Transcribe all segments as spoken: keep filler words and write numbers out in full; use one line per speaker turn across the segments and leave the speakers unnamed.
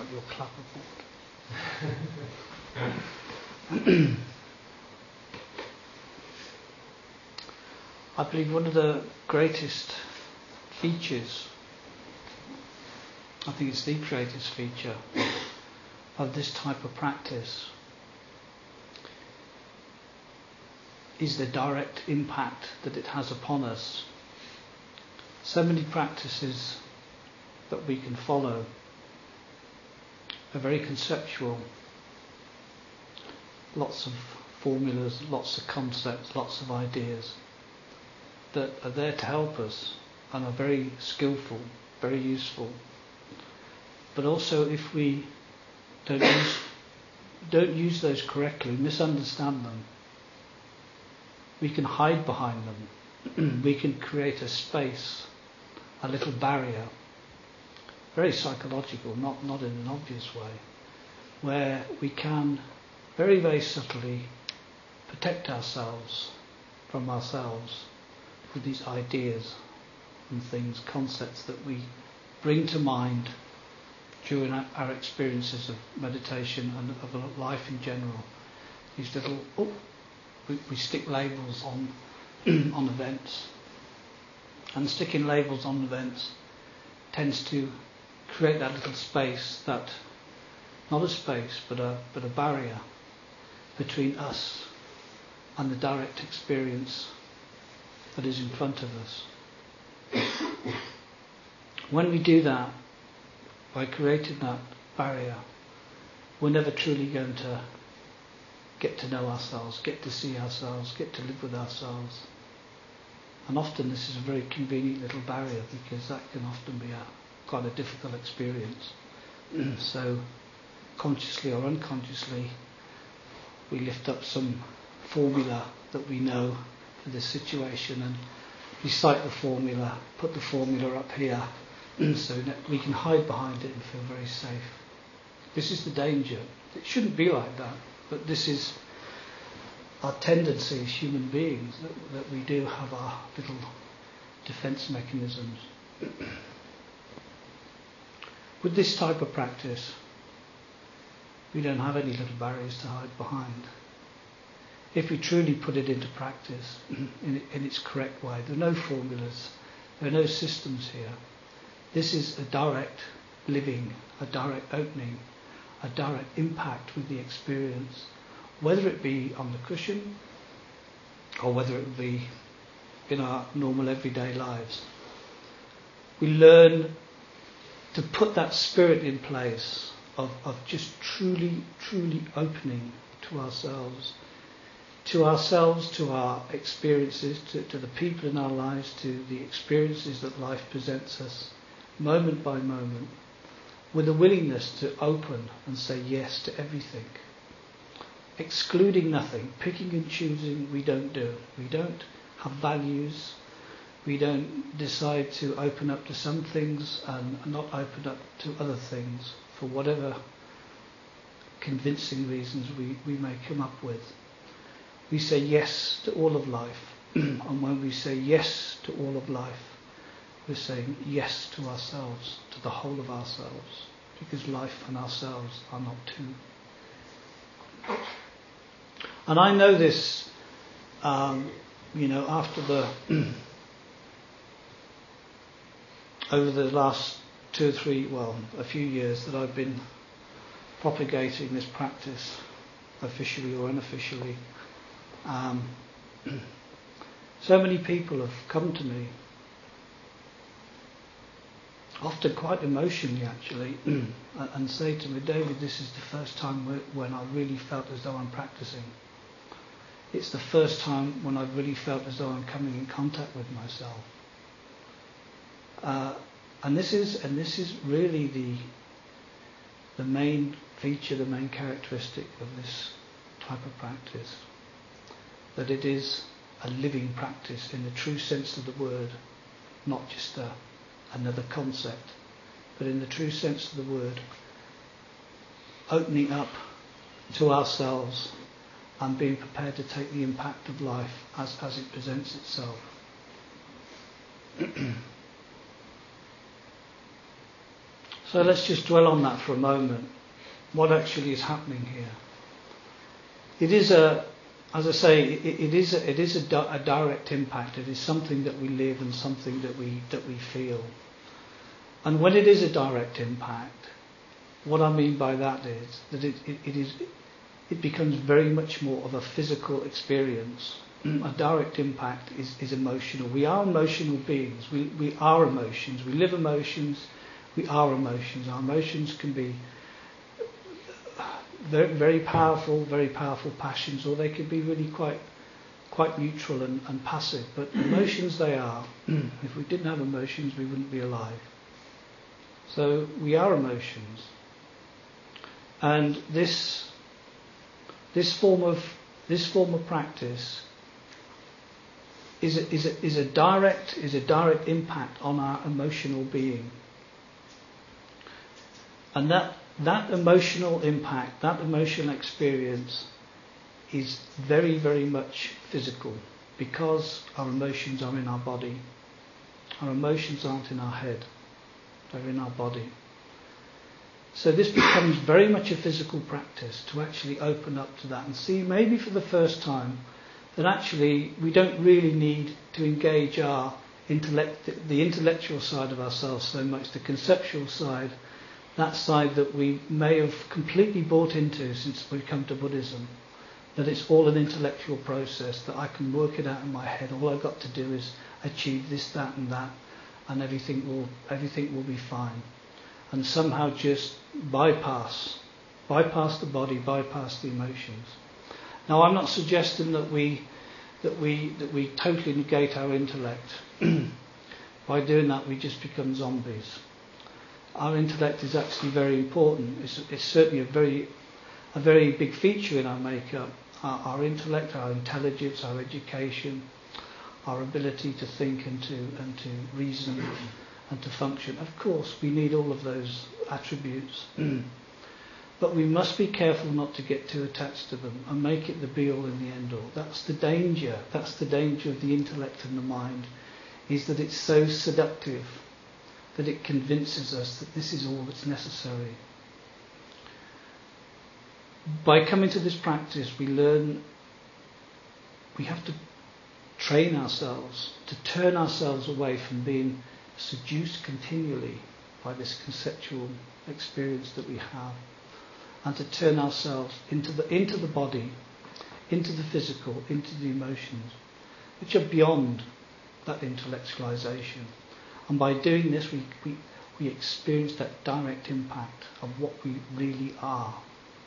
like your clapperboard. I believe one of the greatest features, I think it's the greatest feature of this type of practice, is the direct impact that it has upon us. So many practices that we can follow are very conceptual. Lots of formulas, lots of concepts, lots of ideas that are there to help us and are very skillful, very useful. But also if we don't use, don't use those correctly, misunderstand them, we can hide behind them. We can create a space, a little barrier, very psychological, not, not in an obvious way, where we can very, very subtly protect ourselves from ourselves with these ideas and things, concepts that we bring to mind during our, our experiences of meditation and of life in general. These little, oh, we, we stick labels on on events, and sticking labels on events tends to create that little space, that not a space but a but a barrier between us and the direct experience that is in front of us. When we do that, by creating that barrier, we're never truly going to get to know ourselves, get to see ourselves, get to live with ourselves. And often this is a very convenient little barrier, because that can often be a quite a difficult experience. So consciously or unconsciously, we lift up some formula that we know for this situation and recite the formula, put the formula up here, so that we can hide behind it and feel very safe. This is the danger. It shouldn't be like that, but this is our tendency as human beings, that, that we do have our little defence mechanisms. With this type of practice, we don't have any little barriers to hide behind. If we truly put it into practice in, in its correct way, there are no formulas, there are no systems here. This is a direct living, a direct opening, a direct impact with the experience, whether it be on the cushion or whether it be in our normal everyday lives. We learn to put that spirit in place of, of just truly, truly opening to ourselves, to ourselves, to our experiences, to, to the people in our lives, to the experiences that life presents us, moment by moment, with a willingness to open and say yes to everything. Excluding nothing, picking and choosing, we don't do. We don't have values. We don't decide to open up to some things and not open up to other things for whatever convincing reasons we, we may come up with. We say yes to all of life. And when we say yes to all of life, we're saying yes to ourselves, to the whole of ourselves, because life and ourselves are not two. And I know this, um, you know, after the over the last two or three, well, a few years that I've been propagating this practice, officially or unofficially. Um, so many people have come to me, often quite emotionally actually, and say to me, David, this is the first time when I really felt as though I'm practicing. It's the first time when I've really felt as though I'm coming in contact with myself. Uh, and this is and this is really the the main feature, the main characteristic of this type of practice. That it is a living practice in the true sense of the word, not just a, another concept, but in the true sense of the word, opening up to ourselves and being prepared to take the impact of life as, as it presents itself. So let's just dwell on that for a moment. What actually is happening here? It is a, as I say, it, it is a, it is a, di- a direct impact. It is something that we live and something that we that we feel. And when it is a direct impact, what I mean by that is that it, it, it is it becomes very much more of a physical experience. A direct impact is, is emotional. We are emotional beings. We we are emotions. We live emotions. We are emotions. Our emotions can be very, very powerful, very powerful passions, or they could be really quite quite neutral and, and passive. But emotions they are. If we didn't have emotions, we wouldn't be alive. So we are emotions. And this this form of this form of practice is a, is a, is a direct is a direct impact on our emotional being. And that that emotional impact, that emotional experience is very, very much physical, because our emotions are in our body. Our emotions aren't in our head, they're in our body. So this becomes very much a physical practice to actually open up to that and see, maybe for the first time, that actually we don't really need to engage our intellect, the intellectual side of ourselves so much, the conceptual side, that side that we may have completely bought into since we've come to Buddhism, that it's all an intellectual process, that I can work it out in my head. All I've got to do is achieve this, that and that, and everything will everything will be fine. And somehow just bypass, bypass the body, bypass the emotions. Now, I'm not suggesting that we that we that we totally negate our intellect. By doing that, we just become zombies. Our intellect is actually very important. It's, it's certainly a very a very big feature in our makeup. Our, our intellect, our intelligence, our education, our ability to think and to and to reason and to function. Of course, we need all of those attributes. But we must be careful not to get too attached to them and make it the be-all and the end-all. That's the danger. That's the danger of the intellect and the mind, is that it's so seductive that it convinces us that this is all that's necessary. By coming to this practice, we learn, we have to train ourselves to turn ourselves away from being seduced continually by this conceptual experience that we have, and to turn ourselves into the into the body, into the physical, into the emotions, which are beyond that intellectualization. And by doing this, we, we, we experience that direct impact of what we really are.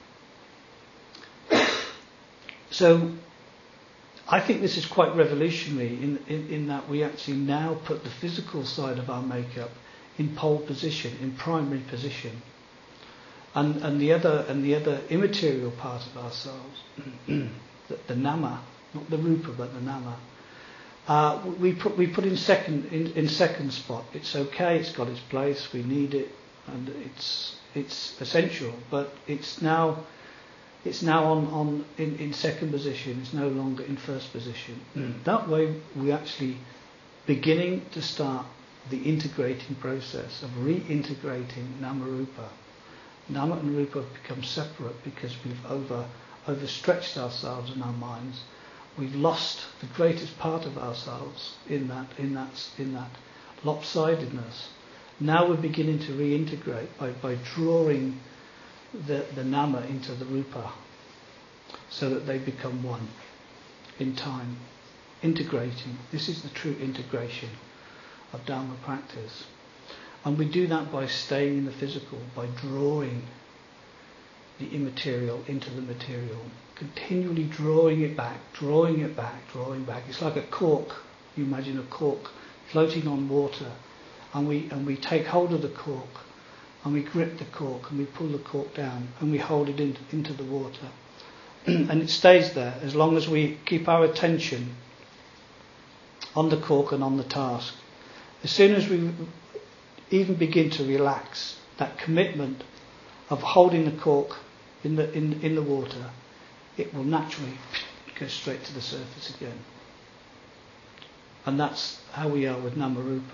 So I think this is quite revolutionary in, in, in that we actually now put the physical side of our makeup in pole position, in primary position. And, and the other and the other immaterial part of ourselves, the, the nama, not the rupa but the nama, uh, we put we put in second in, in second spot. It's okay, it's got its place, we need it, and it's it's essential. But it's now it's now on, on in, in second position. It's no longer in first position. Mm. That way, we actually beginning to start the integrating process of reintegrating nama rupa. Nama and rupa have become separate because we've over overstretched ourselves in our minds. We've lost the greatest part of ourselves in that in that in that lopsidedness. Now we're beginning to reintegrate by, by drawing the, the nama into the rupa, so that they become one in time. Integrating. This is the true integration of Dharma practice. And we do that by staying in the physical, by drawing the immaterial into the material, continually drawing it back, drawing it back, drawing back. It's like a cork. You imagine a cork floating on water, and we and we take hold of the cork, and we grip the cork, and we pull the cork down, and we hold it in, into the water. And it stays there as long as we keep our attention on the cork and on the task. As soon as we even begin to relax that commitment of holding the cork in the in, in the water, it will naturally go straight to the surface again. And that's how we are with Namarupa.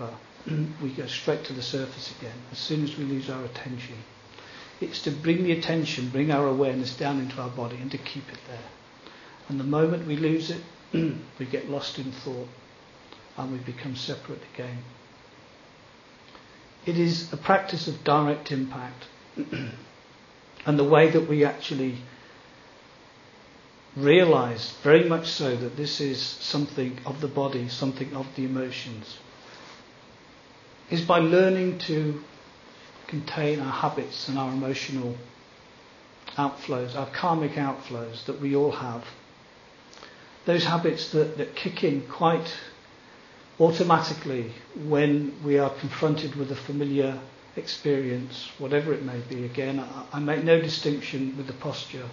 we go straight to the surface again as soon as we lose our attention. It's to bring the attention, bring our awareness down into our body and to keep it there. And the moment we lose it, we get lost in thought and we become separate again. It is a practice of direct impact and the way that we actually realise very much so that this is something of the body, something of the emotions, is by learning to contain our habits and our emotional outflows, our karmic outflows that we all have. Those habits that, that kick in quite automatically when we are confronted with a familiar experience, whatever it may be. Again, I, I make no distinction with the posture.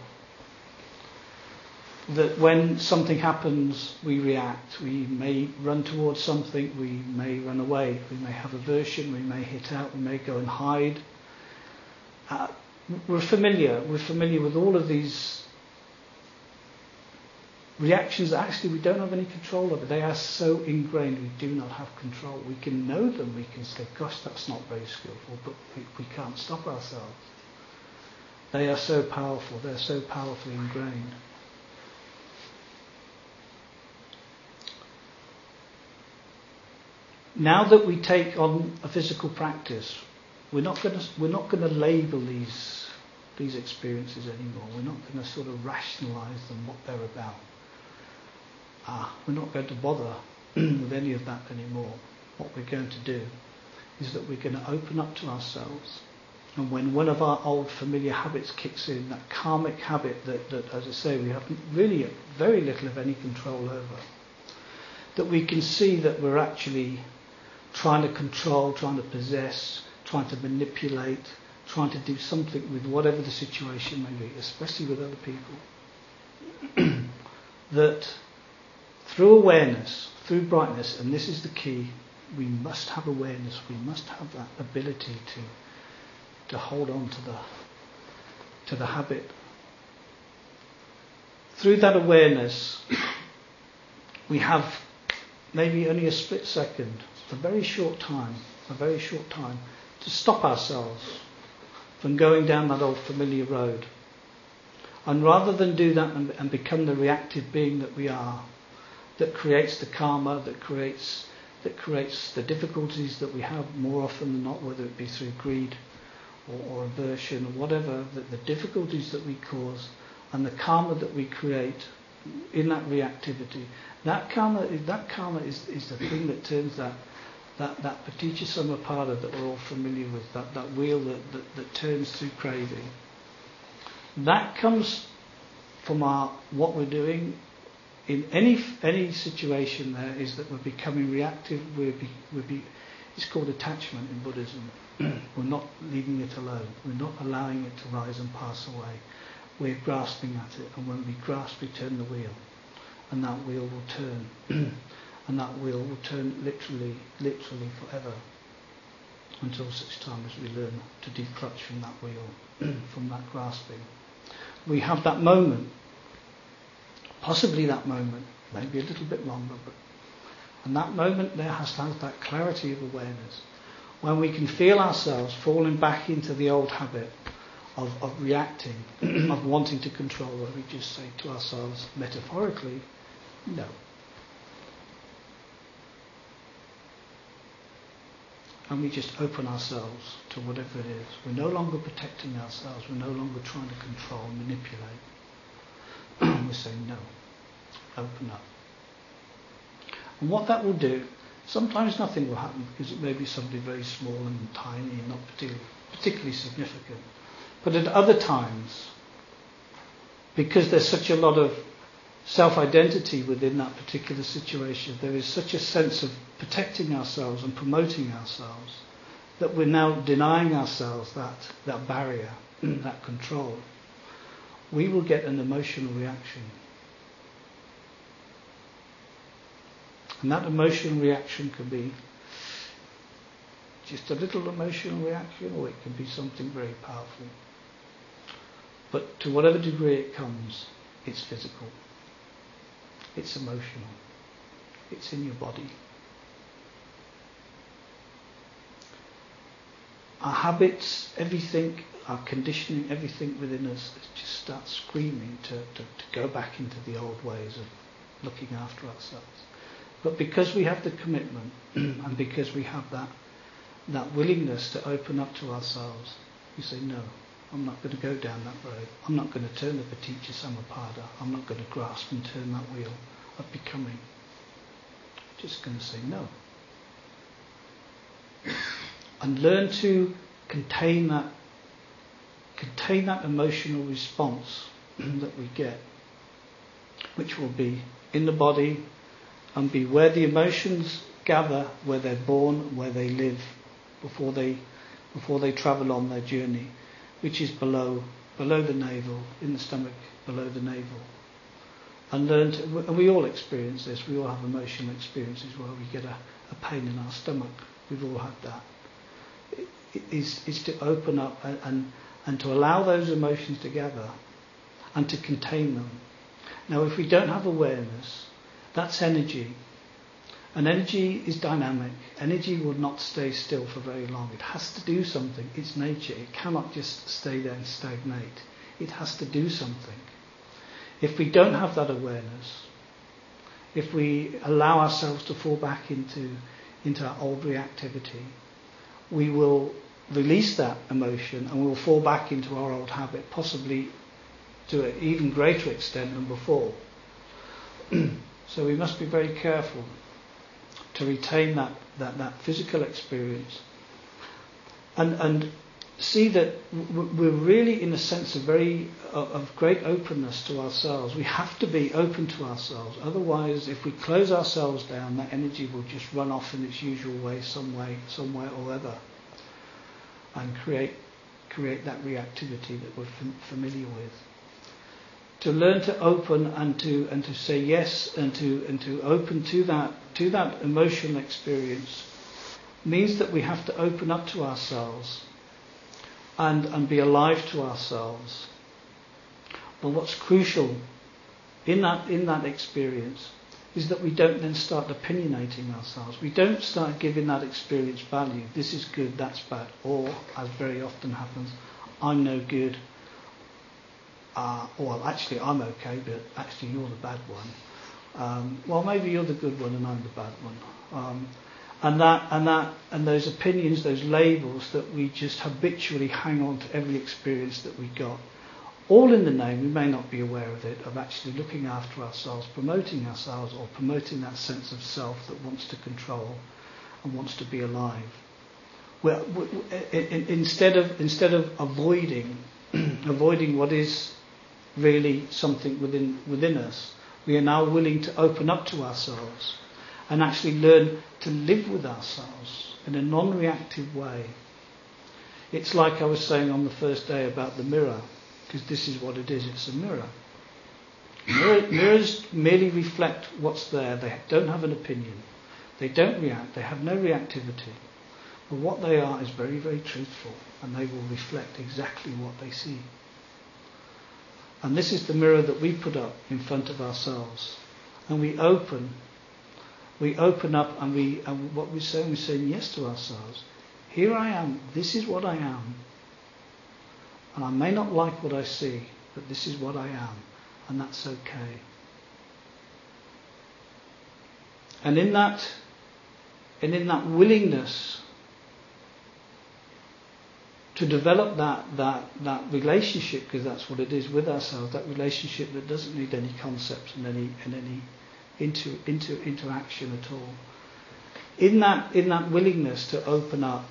That when something happens, we react. We may run towards something, we may run away, we may have aversion, we may hit out, we may go and hide. Uh, we're familiar, we're familiar with all of these reactions that actually we don't have any control over. They are so ingrained, we do not have control. We can know them, we can say, gosh, that's not very skillful, but we, we can't stop ourselves. They are so powerful, they're so powerfully ingrained. Now that we take on a physical practice, we're not going to we're not going to label these these experiences anymore. We're not going to sort of rationalise them, what they're about. Ah, we're not going to bother with any of that anymore. What we're going to do is that we're going to open up to ourselves, and when one of our old familiar habits kicks in, that karmic habit that, that as I say, we have really very little of any control over, that we can see that we're actually trying to control, trying to possess, trying to manipulate, trying to do something with whatever the situation may be, especially with other people. That through awareness, through brightness, and this is the key, we must have awareness, we must have that ability to to hold on to the to the habit. Through that awareness, we have maybe only a split second, a very short time, a very short time, to stop ourselves from going down that old familiar road. And rather than do that and, and become the reactive being that we are, that creates the karma, that creates that creates the difficulties that we have more often than not, whether it be through greed or, or aversion or whatever, that the difficulties that we cause and the karma that we create in that reactivity, that karma, that karma is, is the thing that turns that that that paticca samuppada that we're all familiar with, that, that wheel that, that, that turns through craving. That comes from our what we're doing in any any situation. There is that we're becoming reactive. We're be, we're be, it's called attachment in Buddhism. We're not leaving it alone. We're not allowing it to rise and pass away. We're grasping at it, and when we grasp, we turn the wheel, and that wheel will turn, and that wheel will turn literally, literally forever, until such time as we learn to declutch from that wheel, from that grasping. We have that moment, possibly that moment, maybe a little bit longer, but and that moment there has to have that clarity of awareness, when we can feel ourselves falling back into the old habit of, of reacting, of wanting to control, where we just say to ourselves, metaphorically, no. And we just open ourselves to whatever it is. We're no longer protecting ourselves. We're no longer trying to control, manipulate. We're saying no. Open up. And what that will do, sometimes nothing will happen because it may be something very small and tiny and not particularly, particularly significant. But at other times, because there's such a lot of self-identity within that particular situation, there is such a sense of protecting ourselves and promoting ourselves that we're now denying ourselves that, that barrier, that control. We will get an emotional reaction. And that emotional reaction can be just a little emotional reaction, or it can be something very powerful. But to whatever degree it comes, it's physical. It's emotional. It's in your body. our habits, everything, our conditioning, everything within us just starts screaming to, to, to go back into the old ways of looking after ourselves. But because we have the commitment and because we have that that willingness to open up to ourselves, we say, no, I'm not going to go down that road. I'm not going to turn the Paticca Samuppada. I'm not going to grasp and turn that wheel of becoming. I'm just going to say no. And learn to contain that contain that emotional response that we get, which will be in the body and be where the emotions gather, where they're born, where they live, before they before they travel on their journey, which is below below the navel, in the stomach, below the navel. And learn to, and we all experience this, we all have emotional experiences where we get a, a pain in our stomach. We've all had that. It is, is to open up and, and, and to allow those emotions to gather and to contain them. Now, if we don't have awareness, that's energy. And energy is dynamic. Energy will not stay still for very long. It has to do something. It's nature. It cannot just stay there and stagnate. It has to do something. If we don't have that awareness, if we allow ourselves to fall back into, into our old reactivity, we will release that emotion and we will fall back into our old habit, possibly to an even greater extent than before. So we must be very careful to retain that, that, that physical experience and, and see that we're really in a sense of very of great openness to ourselves. We have to be open to ourselves. Otherwise, if we close ourselves down, that energy will just run off in its usual way, some way, somewhere or other, and create create that reactivity that we're fam- familiar with. To learn to open and to and to say yes and to and to open to that to that emotional experience means that we have to open up to ourselves and and be alive to ourselves. But what's crucial in that in that experience is that we don't then start opinionating ourselves. We don't start giving that experience value. This is good, that's bad. Or, as very often happens, I'm no good. Uh, well, actually, I'm okay, but actually you're the bad one. Um, well, maybe you're the good one and I'm the bad one. Um, and that, and that, and those opinions, those labels that we just habitually hang on to every experience that we got, all in the name, we may not be aware of it, of actually looking after ourselves, promoting ourselves, or promoting that sense of self that wants to control and wants to be alive. Well, instead of instead of avoiding avoiding what is really something within within us, we are now willing to open up to ourselves and actually learn to live with ourselves in a non-reactive way. It's like I was saying on the first day about the mirror, because this is what it is, it's a mirror. Mirror. Mirrors merely reflect what's there. They don't have an opinion. They don't react. They have no reactivity. But what they are is very, very truthful, and they will reflect exactly what they see. And this is the mirror that we put up in front of ourselves. And we open, we open up and we, and what we're saying, we're saying yes to ourselves. Here I am, this is what I am. And I may not like what I see, but this is what I am, and that's okay. And in that, and in that willingness to develop that that that relationship, because that's what it is with ourselves, that relationship that doesn't need any concepts and any and any into into interaction at all. In that in that willingness to open up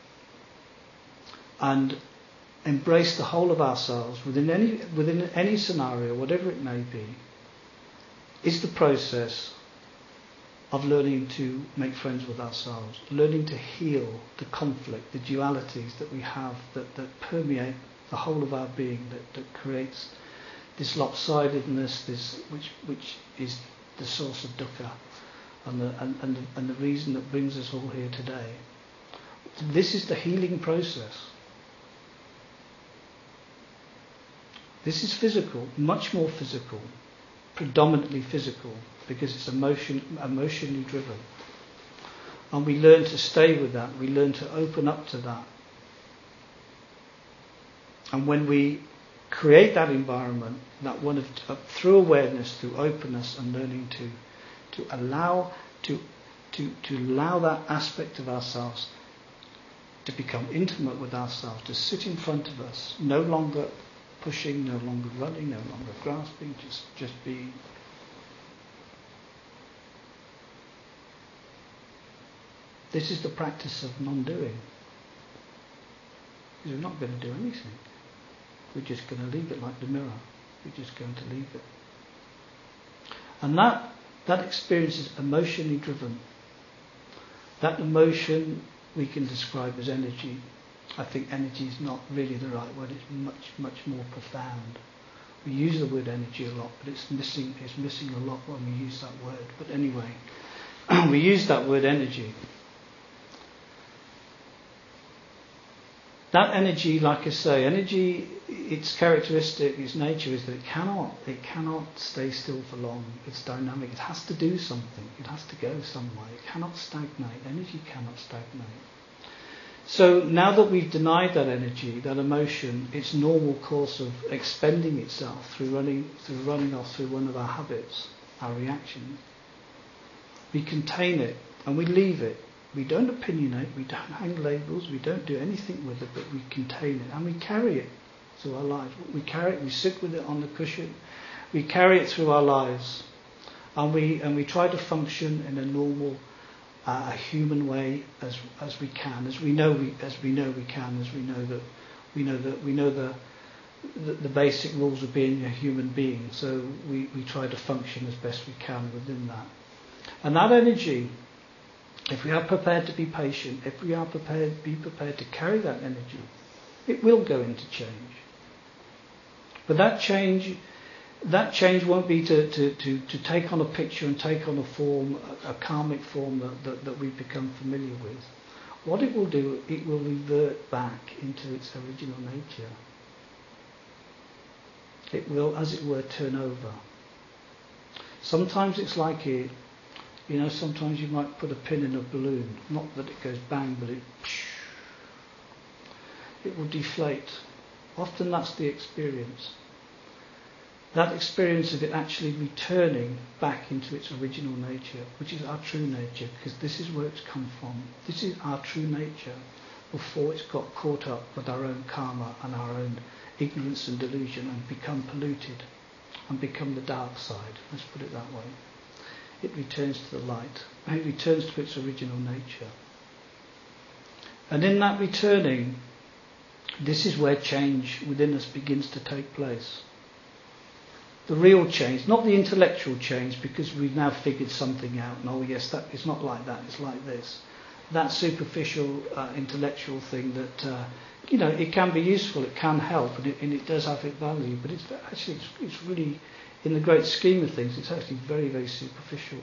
and embrace the whole of ourselves within any within any scenario, whatever it may be, is the process of learning to make friends with ourselves, learning to heal the conflict, the dualities that we have that, that permeate the whole of our being, that, that creates this lopsidedness, this which which is the source of dukkha and the and, and, the, and the reason that brings us all here today. This is the healing process. This is physical, much more physical, predominantly physical, because it's emotion, emotionally driven. And we learn to stay with that, we learn to open up to that. And when we create that environment, that one of uh, through awareness, through openness, and learning to to allow to to to allow that aspect of ourselves to become intimate with ourselves, to sit in front of us, no longer pushing, no longer running, no longer grasping, just just being. This is the practice of non-doing. Because we're not going to do anything. We're just going to leave it like the mirror. We're just going to leave it. And that that experience is emotionally driven. That emotion we can describe as energy. I think energy is not really the right word. It's much, much more profound. We use the word energy a lot, but it's missing. It's missing a lot when we use that word. But anyway, we use that word energy. That energy, like I say, energy, its characteristic, its nature is that it cannot, it cannot stay still for long. It's dynamic. It has to do something. It has to go somewhere. It cannot stagnate. Energy cannot stagnate. So now that we've denied that energy, that emotion, its normal course of expending itself through running, through running off through one of our habits, our reaction, we contain it and we leave it. We don't opinionate, we don't hang labels, we don't do anything with it, but we contain it and we carry it through our lives. We carry it, we sit with it on the cushion, we carry it through our lives, and we and we try to function in a normal, uh, a human way as as we can, as we know we as we know we can, as we know that we know that we know the the, the basic rules of being a human being. So we, we try to function as best we can within that, and that energy. If we are prepared to be patient, if we are prepared, be prepared to carry that energy, it will go into change. But that change, that change won't be to, to, to, to take on a picture and take on a form, a, a karmic form that, that, that we've become familiar with. What it will do, it will revert back into its original nature. It will, as it were, turn over. Sometimes it's like it. You know, sometimes you might put a pin in a balloon. Not that it goes bang, but it it will deflate. Often that's the experience. That experience of it actually returning back into its original nature, which is our true nature, because this is where it's come from. This is our true nature before it's got caught up with our own karma and our own ignorance and delusion and become polluted and become the dark side. Let's put it that way. It returns to the light. It returns to its original nature. And in that returning, this is where change within us begins to take place. The real change, not the intellectual change, because we've now figured something out. And oh yes, that it's not like that, it's like this. That superficial uh, intellectual thing that, uh, you know, it can be useful, it can help, and it, and it does have its value, but it's actually, it's, it's really, in the great scheme of things, it's actually very, very superficial.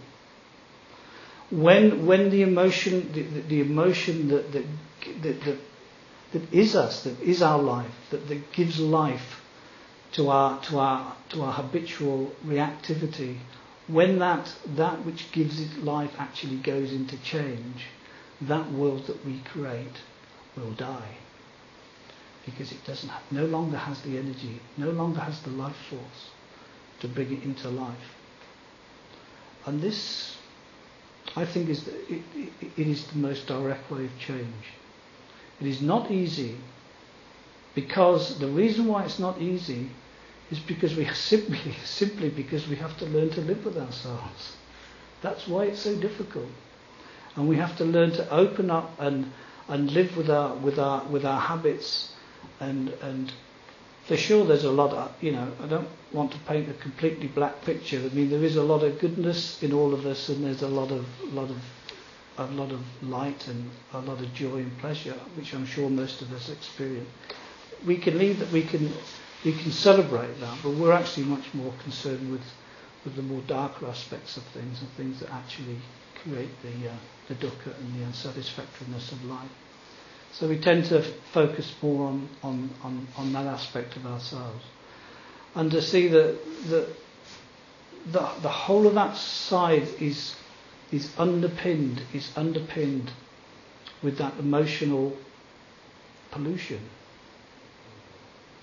When when the emotion, the, the, the emotion that that, that that that is us, that is our life, that, that gives life to our to our to our habitual reactivity, when that that which gives it life actually goes into change, that world that we create will die, because it doesn't have, no longer has the energy, no longer has the life force to bring it into life. And this, I think, is the, it, it, it is the most direct way of change. It is not easy, because the reason why it's not easy is because we simply simply because we have to learn to live with ourselves. That's why it's so difficult. And we have to learn to open up and and live with our with our with our habits, and and for sure there's a lot of, you know, I don't want to paint a completely black picture. I mean, there is a lot of goodness in all of us, and there's a lot of lot of a lot of light and a lot of joy and pleasure, which I'm sure most of us experience. We can leave that, we can we can celebrate that, but we're actually much more concerned with with the more darker aspects of things, and things that actually create the uh, the dukkha and the unsatisfactoriness of life. So we tend to focus more on, on, on, on that aspect of ourselves, and to see that the, the the whole of that side is is underpinned is underpinned with that emotional pollution.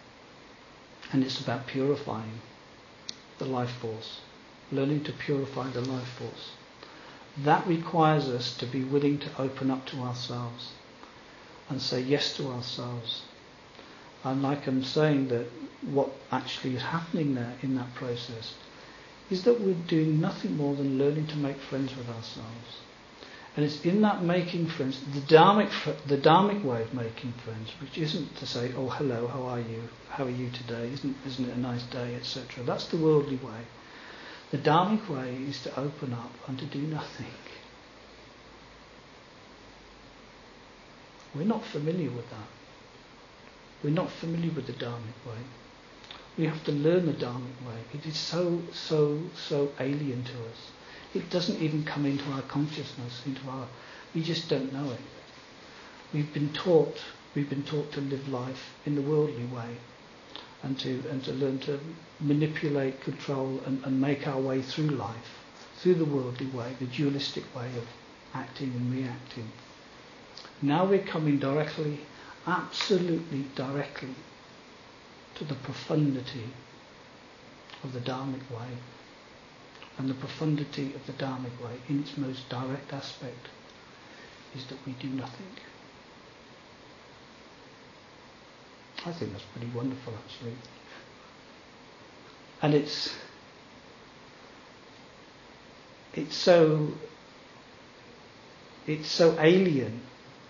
And it's about purifying the life force, learning to purify the life force. That requires us to be willing to open up to ourselves and say yes to ourselves. And like I'm saying, that what actually is happening there in that process is that we're doing nothing more than learning to make friends with ourselves. And it's in that making friends, the dharmic, the dharmic way of making friends, which isn't to say, oh, hello, how are you? How are you today? Isn't, isn't it a nice day, et cetera. That's the worldly way. The dharmic way is to open up and to do nothing. We're not familiar with that. We're not familiar with the dharmic way. We have to learn the dharmic way. It is so, so, so alien to us. It doesn't even come into our consciousness, into our. We just don't know it. We've been taught. We've been taught to live life in the worldly way, and to and to learn to manipulate, control, and, and make our way through life, through the worldly way, the dualistic way of acting and reacting. Now we're coming directly, absolutely directly, to the profundity of the dharmic way. And the profundity of the dharmic way, in its most direct aspect, is that we do nothing. I think that's pretty wonderful, actually. And it's it's so it's so alien.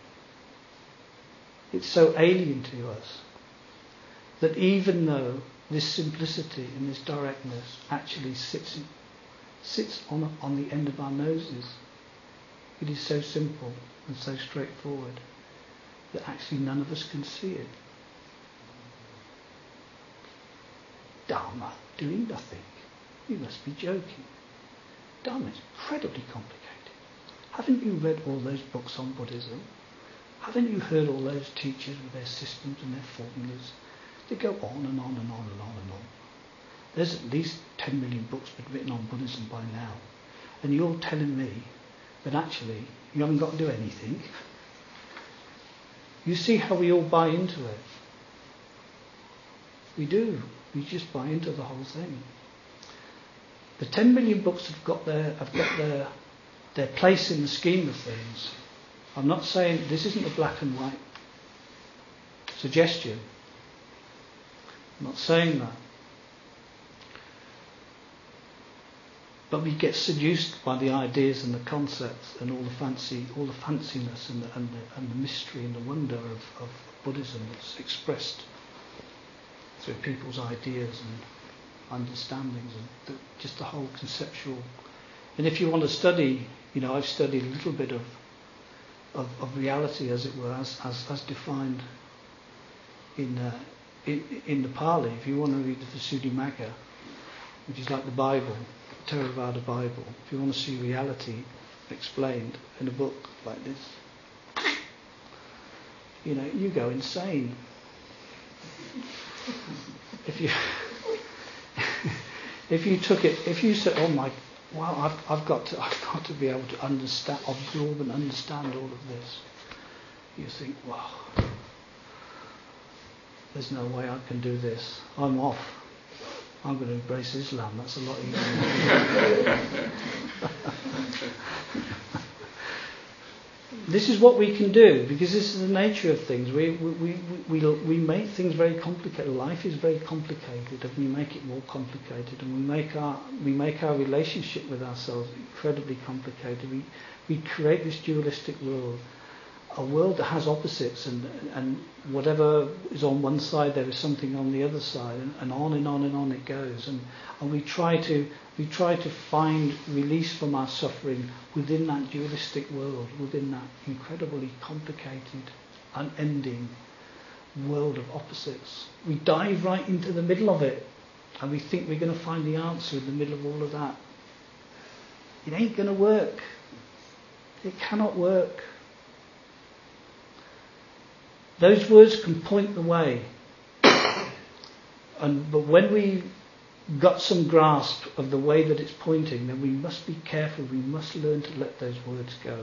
It's so alien to us that even though this simplicity and this directness actually sits in, sits on on the end of our noses, it is so simple and so straightforward that actually none of us can see it. Dharma, doing nothing. You must be joking. Dharma is incredibly complicated. Haven't you read all those books on Buddhism? Haven't you heard all those teachers with their systems and their formulas? They go on and on and on and on and on. There's at least ten million books been written on Buddhism by now. And you're telling me that actually you haven't got to do anything. You see how we all buy into it. We do. We just buy into the whole thing. The ten million books have got their have got their their place in the scheme of things. I'm not saying this isn't a black and white suggestion. I'm not saying that. But we get seduced by the ideas and the concepts and all the fancy, all the fanciness and the, and the, and the mystery and the wonder of, of Buddhism that's expressed through people's ideas and understandings and the, just the whole conceptual. And if you want to study, you know, I've studied a little bit of of, of reality, as it were, as as, as defined in, uh, in in the Pali. If you want to read the Visuddhimagga, which is like the Bible, the Theravada Bible, if you want to see reality explained in a book like this, you know, you go insane. If you if you took it, if you said, "Oh my, wow, I've I've got to I've got to be able to understand, absorb, and understand all of this," you think, "Wow, there's no way I can do this. I'm off. I'm going to embrace Islam. That's a lot easier." This is what we can do, because this is the nature of things. We we, we, we we make things very complicated. Life is very complicated, and we make it more complicated, and we make our we make our relationship with ourselves incredibly complicated. We we create this dualistic world, a world that has opposites, and and whatever is on one side, there is something on the other side, and, and on and on and on it goes. And and we try to we try to find release from our suffering within that dualistic world, within that incredibly complicated, unending world of opposites. We dive right into the middle of it, and we think we're going to find the answer in the middle of all of that. It ain't going to work. It cannot work. Those words can point the way, and but when we got some grasp of the way that it's pointing, then we must be careful. We must learn to let those words go.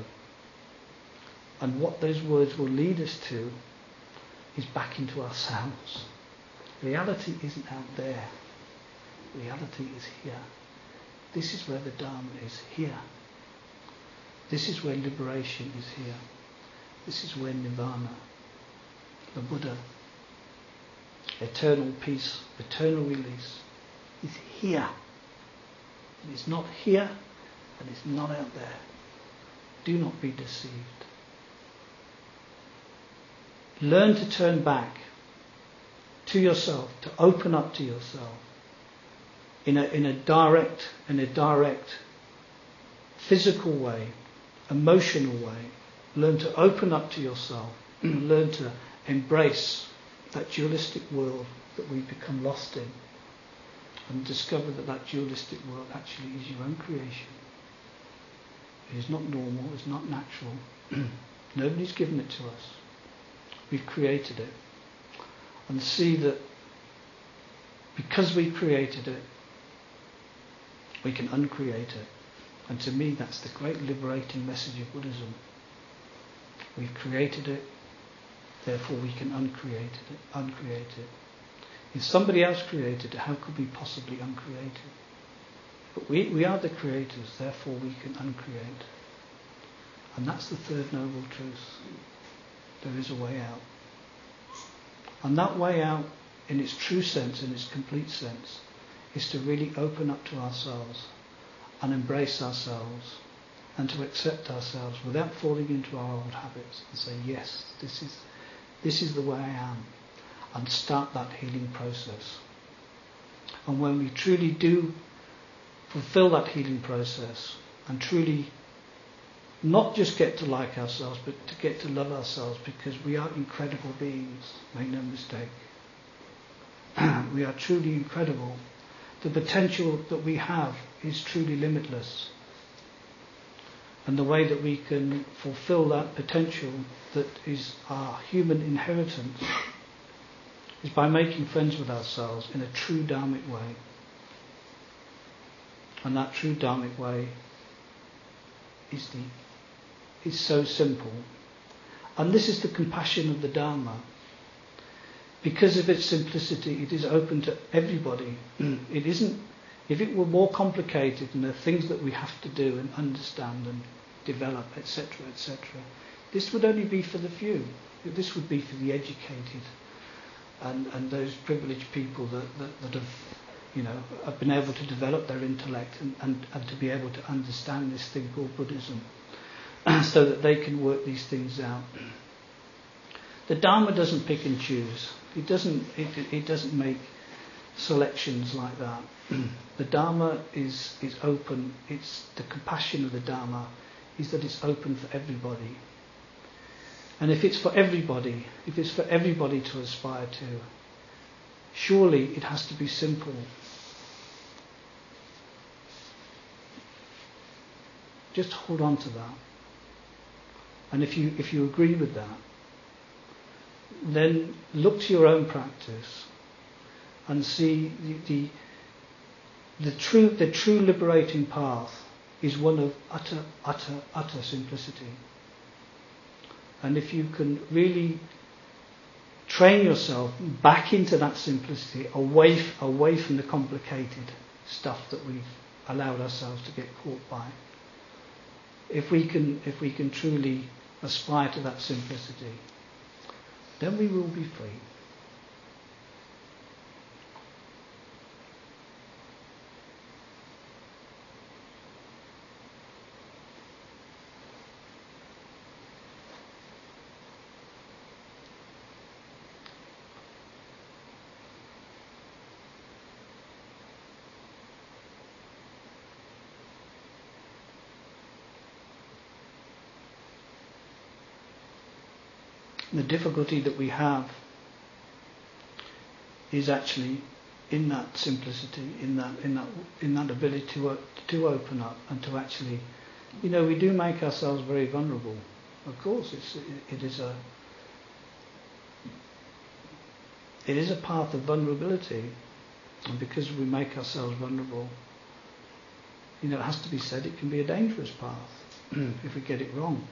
And what those words will lead us to is back into ourselves. Reality isn't out there. Reality is here. This is where the Dharma is, here. This is where liberation is, here. This is where Nirvana, the Buddha, eternal peace, eternal release, is here. It is not here and it's not out there. Do not be deceived. Learn to turn back to yourself, to open up to yourself in a, in a direct, in a direct physical way, emotional way. Learn to open up to yourself. Learn to embrace that dualistic world that we've become lost in, and discover that that dualistic world actually is your own creation. It is not normal, it's not natural. Nobody's given it to us. We've created it. And see that because we created it, we can uncreate it. And to me, that's the great liberating message of Buddhism. We've created it, therefore we can uncreate it. Uncreate it. If somebody else created it, how could we possibly uncreate it? But we, we are the creators, therefore we can uncreate. And that's the third noble truth. There is a way out. And that way out, in its true sense, in its complete sense, is to really open up to ourselves and embrace ourselves and to accept ourselves without falling into our old habits and say, yes, this is this is the way I am, and start that healing process. And when we truly do fulfill that healing process and truly not just get to like ourselves, but to get to love ourselves, because we are incredible beings, make no mistake. We are truly incredible. The potential that we have is truly limitless. And the way that we can fulfill that potential that is our human inheritance is by making friends with ourselves in a true Dharmic way. And that true Dharmic way is the is so simple. And this is the compassion of the Dharma. Because of its simplicity, it is open to everybody. It isn't, if it were more complicated and there are things that we have to do and understand and develop, et cetera, et cetera, this would only be for the few. This would be for the educated and, and those privileged people that, that, that have, you know, have been able to develop their intellect and, and, and to be able to understand this thing called Buddhism, so that they can work these things out. The Dharma doesn't pick and choose. It doesn't. It, it doesn't make selections like that. The Dharma is is open. It's the compassion of the Dharma is that it's open for everybody. And if it's for everybody, if it's for everybody to aspire to, surely it has to be simple. Just hold on to that. And if you if you agree with that, then look to your own practice and see the, the the true the true liberating path is one of utter utter utter simplicity. And if you can really train yourself back into that simplicity, away away from the complicated stuff that we've allowed ourselves to get caught by, if we can if we can truly aspire to that simplicity, then we will be free. The difficulty that we have is actually in that simplicity, in that in that in that ability to to open up and to actually, you know, we do make ourselves very vulnerable. Of course, it's it is a it is a path of vulnerability, and because we make ourselves vulnerable, you know, it has to be said, it can be a dangerous path if we get it wrong.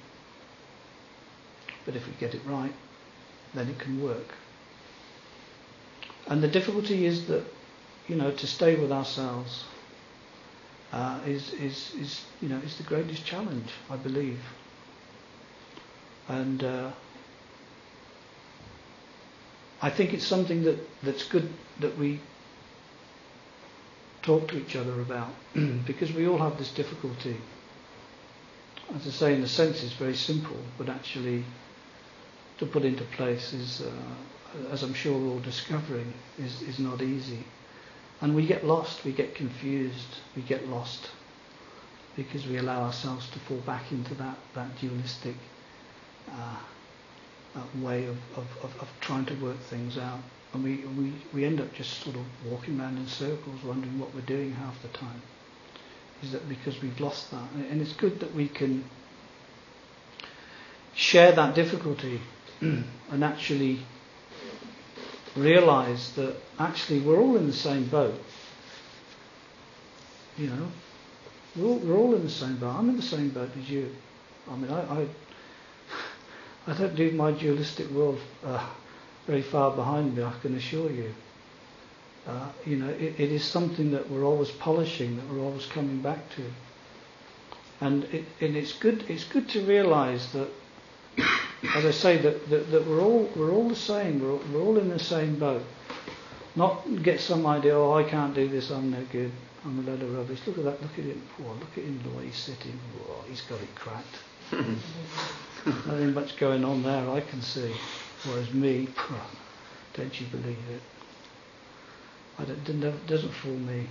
But if we get it right, then it can work. And the difficulty is that, you know, to stay with ourselves uh, is, is, is, you know, is the greatest challenge, I believe. And uh, I think it's something that, that's good that we talk to each other about, because we all have this difficulty. As I say, in a sense it's very simple, but actually to put into place is, uh, as I'm sure we're all discovering, is, is not easy. And we get lost, we get confused, we get lost, because we allow ourselves to fall back into that, that dualistic uh, uh, way of, of, of, of trying to work things out. And we, we, we end up just sort of walking around in circles, wondering what we're doing half the time. Is that because we've lost that? And it's good that we can share that difficulty and actually realise that actually we're all in the same boat. You know, we're all, we're all in the same boat. I'm in the same boat as you. I mean, I I, I don't leave my dualistic world uh, very far behind me, I can assure you. Uh, you know, it, it is something that we're always polishing, that we're always coming back to. And it, and it's good. It's good to realise that, as I say, that, that, that we're all we're all the same. We're all, we're all in the same boat. Not get some idea. Oh, I can't do this. I'm no good. I'm a load of rubbish. Look at that. Look at him. Oh, look at him the way he's sitting. Oh, he's got it cracked. Nothing much going on there, I can see. Whereas me, don't you believe it? I don't, it doesn't fool me.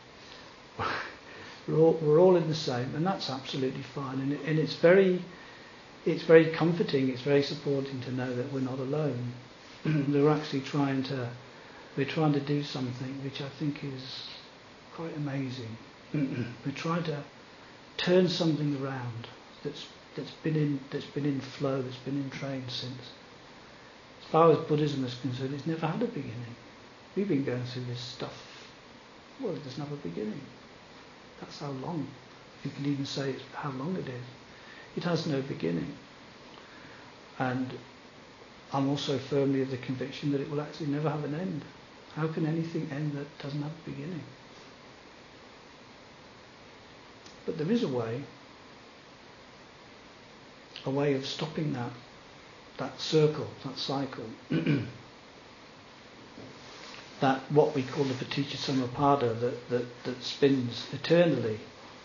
We're all, we're all in the same, and that's absolutely fine. And, it, and it's very, it's very comforting. It's very supporting to know that we're not alone. We're actually trying to, we're trying to do something which I think is quite amazing. We're trying to turn something around that's that's been in that's been in flow, that's been in train since. As far as Buddhism is concerned, it's never had a beginning. We've been going through this stuff. Well, there's never a beginning. That's how long. You can even say it's how long it is. It has no beginning. And I'm also firmly of the conviction that it will actually never have an end. How can anything end that doesn't have a beginning? But there is a way, a way of stopping that, that circle, that cycle. That what we call the Paticca Samuppada, that, that, that spins eternally.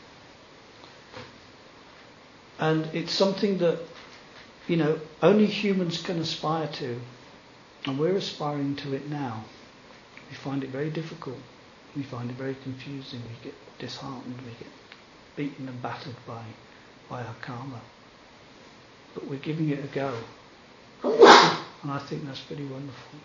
And it's something that, you know, only humans can aspire to. And we're aspiring to it now. We find it very difficult. We find it very confusing. We get disheartened. We get beaten and battered by, by our karma. But we're giving it a go. And I think that's pretty wonderful.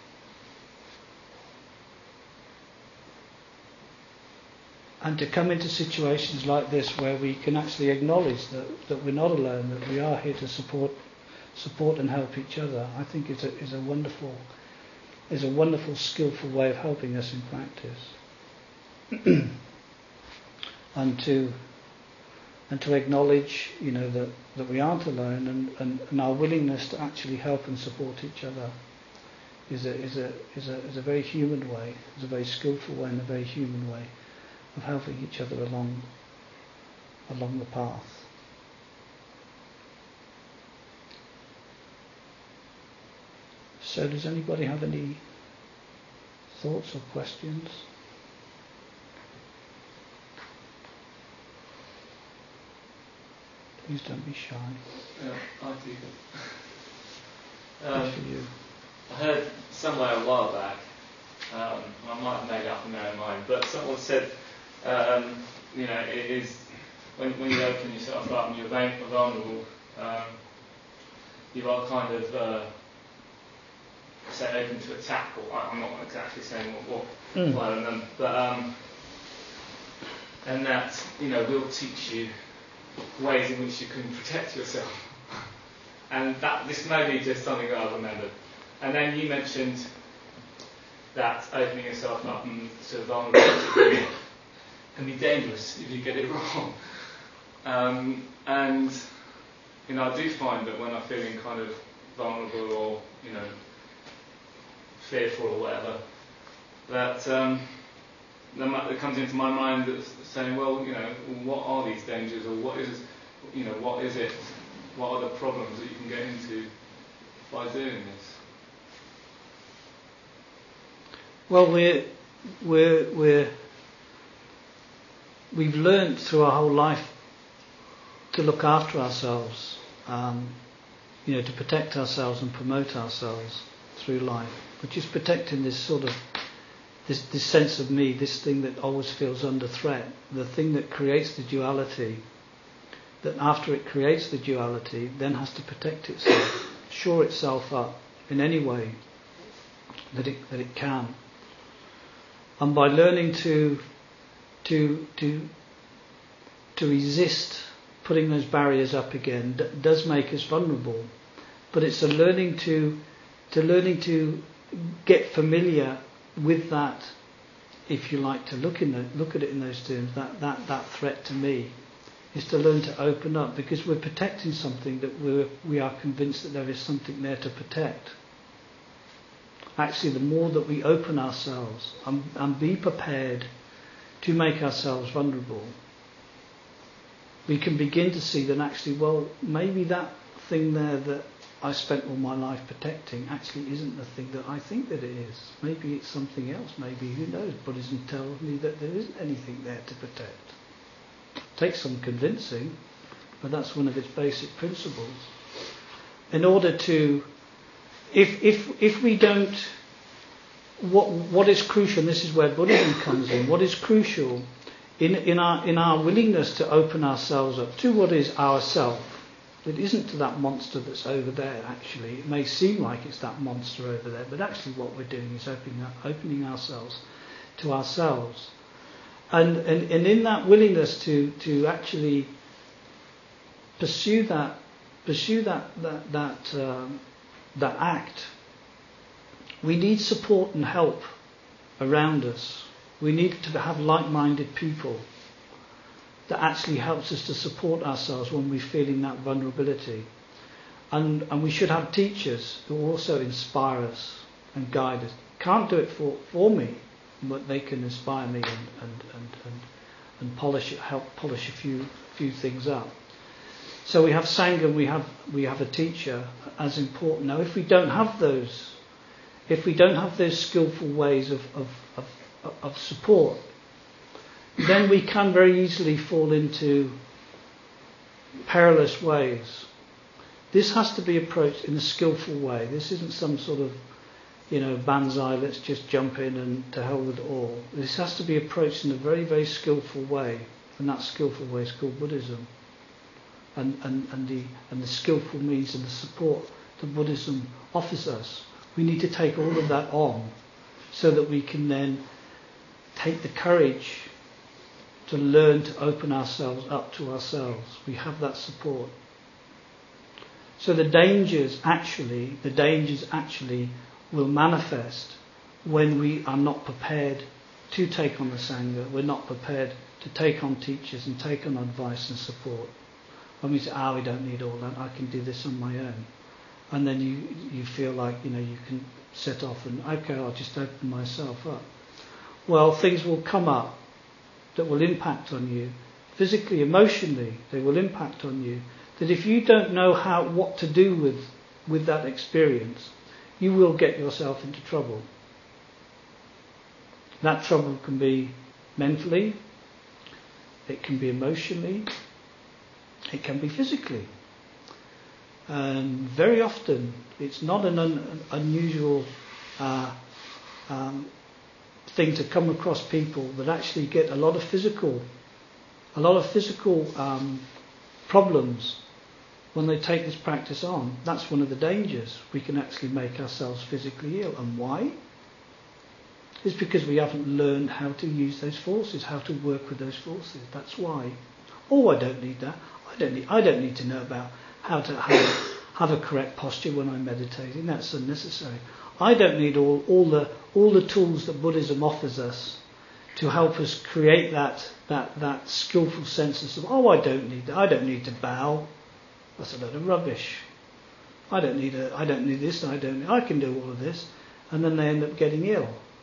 And to come into situations like this where we can actually acknowledge that, that we're not alone, that we are here to support support and help each other, I think is a is a wonderful is a wonderful, skillful way of helping us in practice. and to and to acknowledge, you know, that, that we aren't alone, and, and, and our willingness to actually help and support each other is a is a is a is a very human way, is a very skillful way and a very human way of helping each other along along the path. So does anybody have any thoughts or questions? Please don't be shy.
Yeah, I do. Um,
for you.
I heard somewhere a while back, um, I might have made up in my own mind, but someone said, um, you know, it is when, when you open yourself up and you're vulnerable, um, you are kind of, uh, say, open to attack, or I'm not exactly saying what, what
mm.
I remember, but um, and that, you know, will teach you ways in which you can protect yourself. And that this may be just something that I remembered. And then you mentioned that opening yourself up and to vulnerability can be dangerous if you get it wrong. Um, and you know, I do find that when I'm feeling kind of vulnerable or, you know, fearful or whatever, that um, that comes into my mind that's saying, well, you know, what are these dangers, or what is, you know, what is it? What are the problems that you can get into by doing this?
Well, we're we're we're we've learned through our whole life to look after ourselves, um, you know, to protect ourselves and promote ourselves through life, which is protecting this sort of this this sense of me, this thing that always feels under threat, the thing that creates the duality. That after it creates the duality, then has to protect itself, shore itself up in any way that it that it can. And by learning to to to to resist putting those barriers up again, d- does make us vulnerable. But it's a learning to to learning to get familiar with that, if you like to look in the, look at it in those terms. That that that threat to me is to learn to open up, because we're protecting something that we we are convinced that there is something there to protect. Actually, the more that we open ourselves and, and be prepared to make ourselves vulnerable, we can begin to see that actually, well, maybe that thing there that I spent all my life protecting actually isn't the thing that I think that it is. Maybe it's something else. Maybe, who knows, Buddhism tells me that there isn't anything there to protect. Takes some convincing, but that's one of its basic principles. In order to, if if if we don't, what what is crucial, and this is where Buddhism comes in, what is crucial in in our in our willingness to open ourselves up to what is ourself. It isn't to that monster that's over there, actually. It may seem like it's that monster over there, but actually what we're doing is opening up, opening ourselves to ourselves. And, and and in that willingness to, to actually pursue that pursue that that that, um, that act, we need support and help around us. We need to have like-minded people that actually helps us to support ourselves when we're feeling that vulnerability. And and we should have teachers who also inspire us and guide us. Can't do it for, for me, but they can inspire me and, and, and, and, and polish it, help polish a few few things up. So we have Sangha, we have we have a teacher as important. Now if we don't have those, if we don't have those skillful ways of, of, of, of support, then we can very easily fall into perilous ways. This has to be approached in a skillful way. This isn't some sort of, you know, banzai, let's just jump in and to hell with it all. This has to be approached in a very, very skillful way, and that skillful way is called Buddhism. And, and, and the and the skillful means and the support that Buddhism offers us. We need to take all of that on so that we can then take the courage to learn to open ourselves up to ourselves. We have that support. So the dangers actually, the dangers actually will manifest when we are not prepared to take on the Sangha. We're not prepared to take on teachers and take on advice and support. When we say, ah, we don't need all that, I can do this on my own. And then you, you feel like, you know, you can set off and, okay, I'll just open myself up. Well, things will come up that will impact on you, physically, emotionally, they will impact on you, that if you don't know how what to do with, with that experience, you will get yourself into trouble. That trouble can be mentally, it can be emotionally, it can be physically. And very often, it's not an un- unusual uh, um, thing to come across people that actually get a lot of physical, a lot of physical um, problems when they take this practice on. That's one of the dangers. We can actually make ourselves physically ill. And why? It's because we haven't learned how to use those forces, how to work with those forces. That's why. Oh, I don't need that. I don't need. I don't need to know about how to have, have a correct posture when I'm meditating. That's unnecessary. I don't need all, all the all the tools that Buddhism offers us to help us create that that that skillful sense of, oh, I don't need that. I don't need to bow. That's a load of rubbish. I don't need a. I don't need this. I don't. I can do all of this. and then they end up getting ill.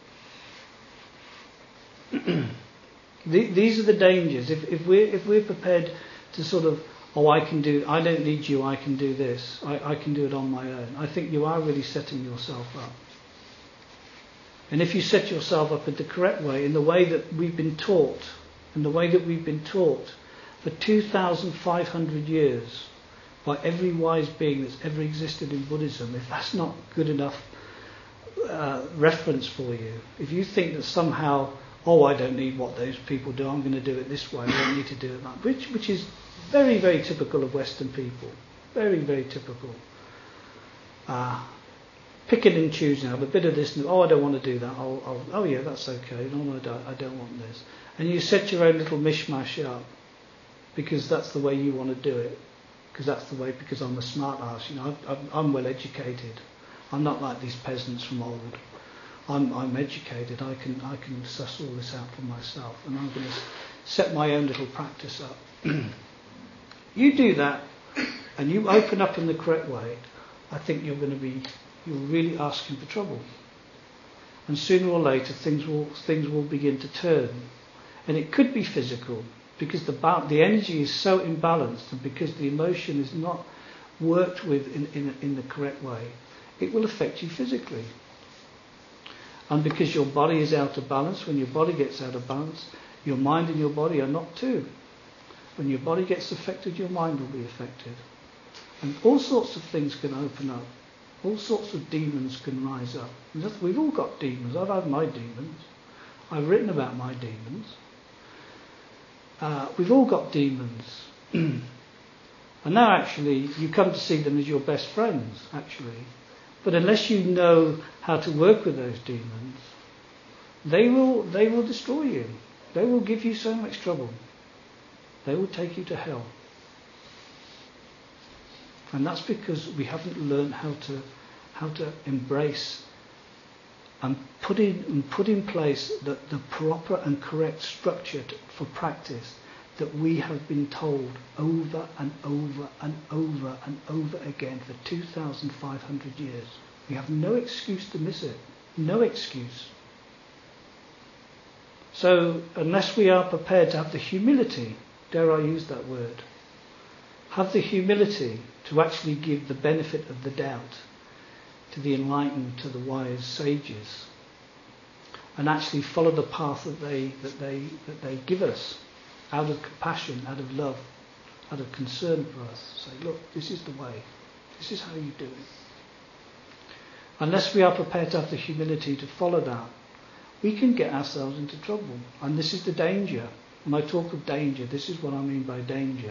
These are the dangers. If, if we're if we're prepared to sort of, oh, I can do, I don't need you, I can do this, I, I can do it on my own, I think you are really setting yourself up. And if you set yourself up in the correct way, in the way that we've been taught, in the way that we've been taught for two thousand five hundred years by every wise being that's ever existed in Buddhism, if that's not good enough uh, reference for you, if you think that somehow, oh, I don't need what those people do, I'm going to do it this way, I don't need to do it that, which, which is very, very typical of Western people. Very, very typical. Uh, picking and choosing, have a bit of this, and oh, I don't want to do that, I'll, I'll, oh yeah, that's okay, no, I don't, I don't want this. And you set your own little mishmash up, because that's the way you want to do it. Because that's the way, because I'm a smart ass, you know, I'm, I'm well educated. I'm not like these peasants from old. I'm, I'm educated. I can I can suss all this out for myself, and I'm going to set my own little practice up. You do that, and you open up in the correct way. I think you're going to be you're really asking for trouble, and sooner or later things will things will begin to turn, and it could be physical because the the energy is so imbalanced, and because the emotion is not worked with in in, in the correct way, it will affect you physically. And because your body is out of balance, when your body gets out of balance, your mind and your body are not too. When your body gets affected, your mind will be affected. And all sorts of things can open up. All sorts of demons can rise up. And that's, we've all got demons. I've had my demons. I've written about my demons. Uh, we've all got demons. And now actually, you come to see them as your best friends, actually. But unless you know how to work with those demons, they will they will destroy you. They will give you so much trouble. They will take you to hell. And that's because we haven't learned how to how to embrace and put in and put in place the, the proper and correct structure to, for practice that we have been told over and over and over and over again for two thousand five hundred years. We have no excuse to miss it. No excuse. So unless we are prepared to have the humility, dare I use that word, have the humility to actually give the benefit of the doubt to the enlightened, to the wise sages, and actually follow the path that they that they that they give us, out of compassion, out of love, out of concern for us. Say, look, this is the way. This is how you do it. Unless we are prepared to have the humility to follow that, we can get ourselves into trouble. And this is the danger. When I talk of danger, this is what I mean by danger.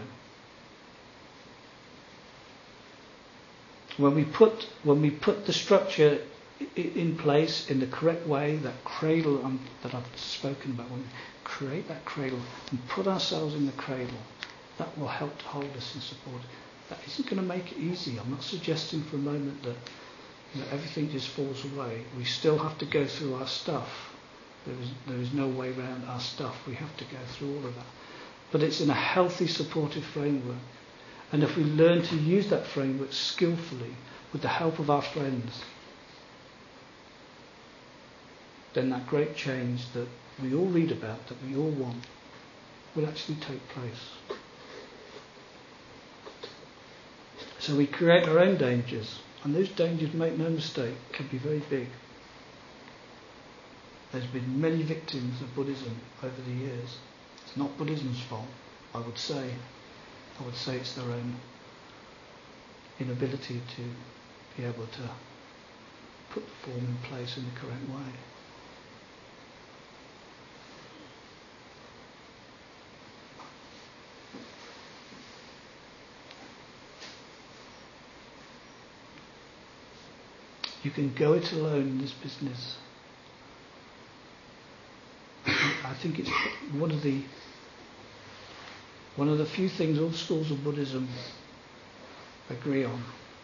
When we put when we put the structure in place in the correct way, that cradle um, that I've spoken about, when we create that cradle and put ourselves in the cradle, that will help to hold us and support it. That isn't going to make it easy. I'm not suggesting for a moment that, you know, everything just falls away. We still have to go through our stuff. There is there is no way around our stuff. We have to go through all of that. But it's in a healthy, supportive framework. And if we learn to use that framework skillfully with the help of our friends, then that great change that we all read about, that we all want, will actually take place. So we create our own dangers, and those dangers, make no mistake, can be very big. There's been many victims of Buddhism over the years. It's not Buddhism's fault, I would say. I would say it's their own inability to be able to put the form in place in the correct way. You can go it alone in this business. I think it's one of the one of the few things all schools of Buddhism agree on.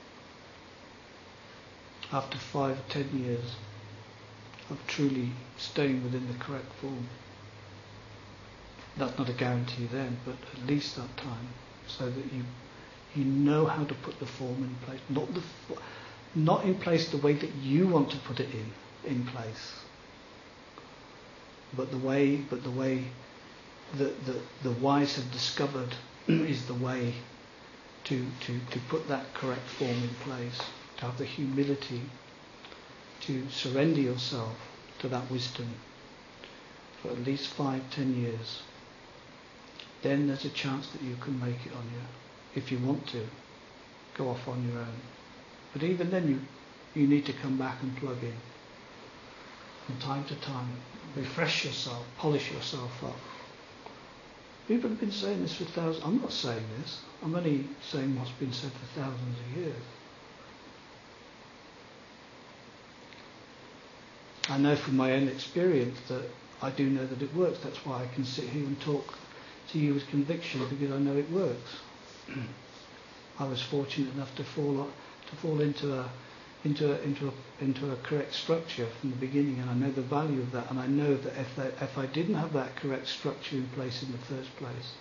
After five or ten years of truly staying within the correct form. That's not a guarantee then, but at least that time, so that you you know how to put the form in place. Not the not in place the way that you want to put it in, in place, but the way, but the way that the, the wise have discovered is the way to, to, to put that correct form in place, to have the humility to surrender yourself to that wisdom for at least five, ten years. Then there's a chance that you can make it on your, if you want to, go off on your own. But even then you, you need to come back and plug in from time to time. Refresh yourself, polish yourself up. People have been saying this for thousands. I'm not saying this. I'm only saying what's been said for thousands of years. I know from my own experience that I do know that it works. That's why I can sit here and talk to you with conviction, because I know it works. I was fortunate enough to fall to fall into a into a, into a, into a correct structure from the beginning, and I know the value of that. And I know that if that, if I didn't have that correct structure in place in the first place,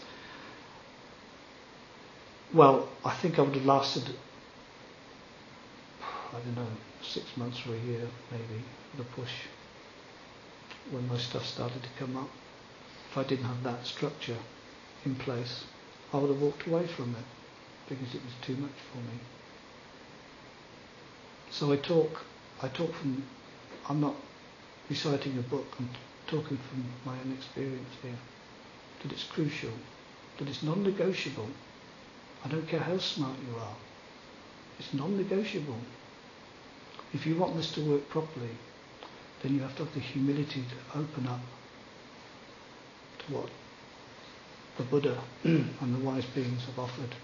well, I think I would have lasted, I don't know, six months or a year maybe, with a push, when my stuff started to come up. If I didn't have that structure in place, I would have walked away from it, because it was too much for me. So I talk, I talk from, I'm not reciting a book, I'm talking from my own experience here, that it's crucial, that it's non-negotiable. I don't care how smart you are, it's non-negotiable. If you want this to work properly, then you have to have the humility to open up to what the Buddha and the wise beings have offered.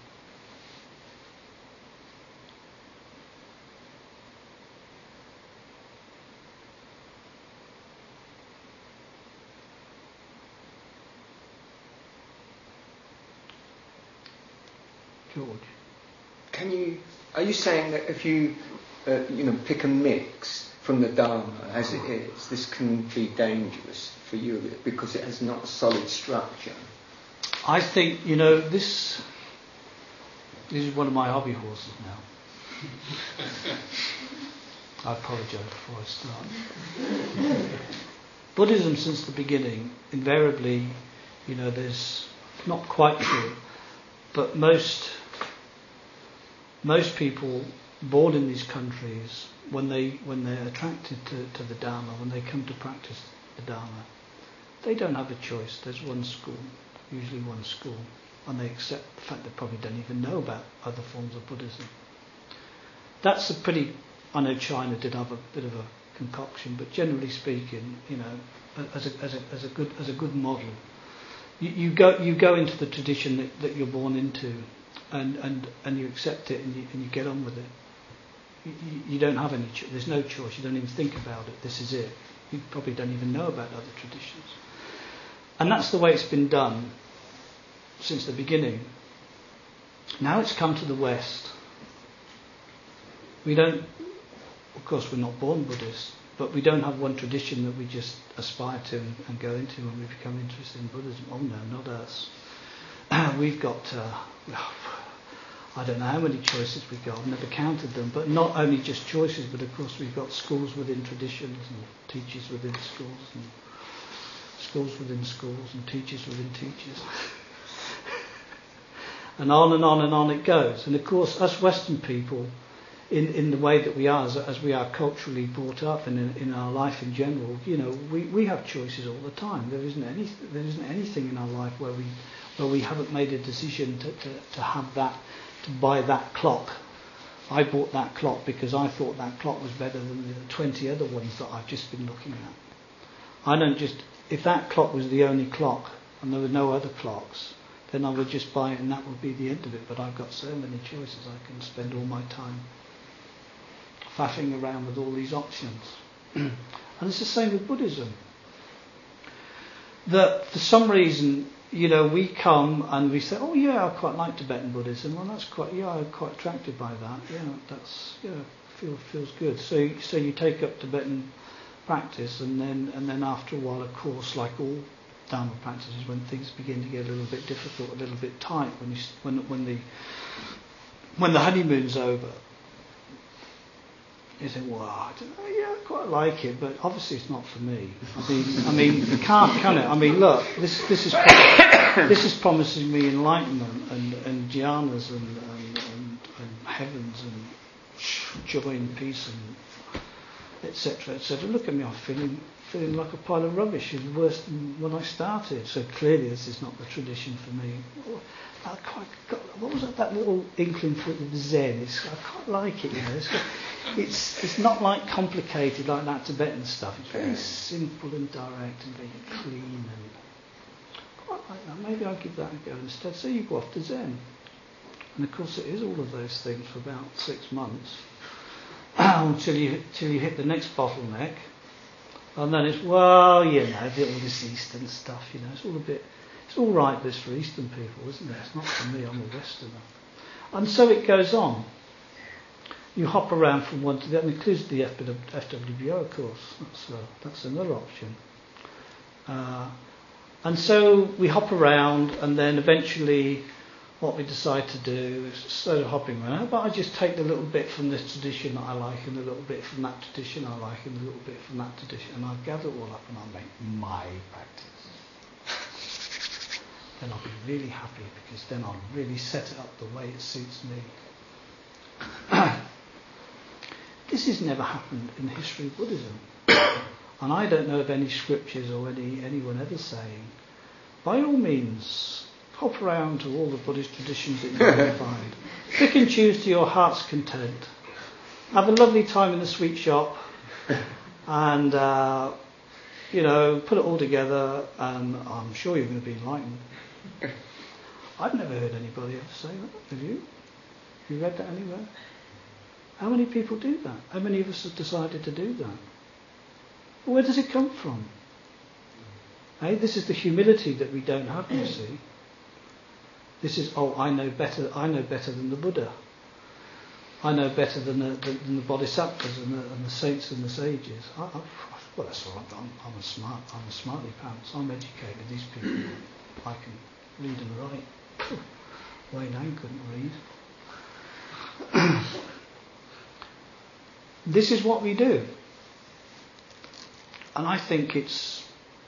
George.
Can you, are you saying that if you, uh, you know, pick a mix from the Dharma as it is, this can be dangerous for you because it has not a solid structure?
I think, you know, this, this is one of my hobby horses now. I apologise before I start. Buddhism, since the beginning, invariably, you know, there's not quite true, but most most people born in these countries, when they when they're attracted to, to the Dharma, when they come to practice the Dharma, they don't have a choice. There's one school, usually one school, and they accept the fact they probably don't even know about other forms of Buddhism. That's a pretty, I know China did have a bit of a concoction, but generally speaking, you know, as a as a as a good as a good model, you, you go you go into the tradition that, that you're born into, and, and, and you accept it and you, and you get on with it. You, you don't have any cho- there's no choice. You don't even think about it. This is it. You probably don't even know about other traditions, and that's the way it's been done since the beginning. Now it's come to the West. We don't, of course, we're not born Buddhists, but we don't have one tradition that we just aspire to and, and go into when we become interested in Buddhism. Oh no, not us. We've got, uh, I don't know how many choices we've got. I've never counted them. But not only just choices, but of course we've got schools within traditions and teachers within schools and schools within schools and teachers within teachers. And on and on and on it goes. And of course, us Western people, in, in the way that we are, as, as we are culturally brought up and in, in our life in general, you know, we, we have choices all the time. There isn't any there isn't anything in our life where we where we haven't made a decision to, to, to have that, to buy that clock. I bought that clock because I thought that clock was better than the twenty other ones that I've just been looking at. I don't just, if that clock was the only clock and there were no other clocks, then I would just buy it and that would be the end of it. But I've got so many choices, I can spend all my time faffing around with all these options. And it's the same with Buddhism. That for some reason, you know, we come and we say, oh yeah, I quite like Tibetan Buddhism. Well, that's quite, yeah, I'm quite attracted by that. Yeah, that's, yeah, feel, feels good. So, so you take up Tibetan practice, and then, and then after a while, of course, like all Dharma practices, when things begin to get a little bit difficult, a little bit tight, when you, when, when the, when the honeymoon's over, You think, well, I don't know, yeah, I quite like it, but obviously it's not for me. I mean, I mean, you can't, can it? I mean, look, this this is this is promising me enlightenment and, and jhanas and, and, and, and heavens and joy and peace and et cetera, et cetera. Look at me, I'm feeling feeling like a pile of rubbish, and worse than when I started. So clearly, this is not the tradition for me. I quite got, what was that, that little inkling for the Zen? It's, I quite like it, you know. It's, it's it's not like complicated like that Tibetan stuff. It's very simple and direct and very clean, and quite like that. Maybe I'll give that a go instead. So you go off to Zen, and of course it is all of those things for about six months until you till you hit the next bottleneck, and then it's well, you know, all this Eastern stuff. You know, it's all a bit. It's all right, but it's for Eastern people, isn't it? It's not for me, I'm a Westerner. And so it goes on. You hop around from one to the other, includes the F W B O, of course. That's, uh, that's another option. Uh, and so we hop around, and then eventually what we decide to do is, instead of hopping around, how about I just take the little bit from this tradition that I like, and a little bit from that tradition I like, and a little bit from that tradition, and I'll gather it all up and I'll make my practice. Then I'll be really happy, because then I'll really set it up the way it suits me. This has never happened in the history of Buddhism. And I don't know of any scriptures or any anyone ever saying, by all means, hop around to all the Buddhist traditions that you can find. Pick and choose to your heart's content. Have a lovely time in the sweet shop. And, uh, you know, put it all together, and I'm sure you're going to be enlightened. I've never heard anybody ever say that. Have you? Have you read that anywhere? How many people do that? How many of us have decided to do that? Where does it come from? Hey, this is the humility that we don't have, you see. This is, oh, I know better. I know better than the Buddha. I know better than the, than the bodhisattvas and the, and the saints and the sages. I, I, well, that's all right. I'm, I'm a smart. I'm a smartly pants. I'm educated. These people, I can read and write. Wayne Ang couldn't read. This is what we do. And I think it's,